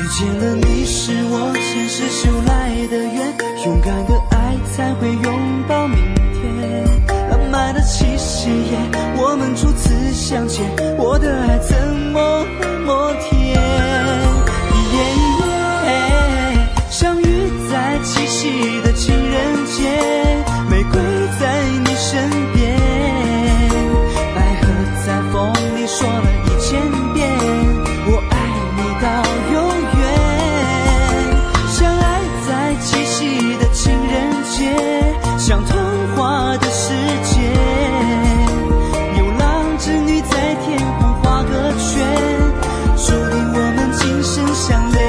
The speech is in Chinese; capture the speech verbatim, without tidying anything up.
见了你是我前世修来的缘，勇敢的爱才会拥抱明天。浪漫的七夕夜，我们初次相见，我的爱怎么那么甜？耶耶，相遇在七夕的晴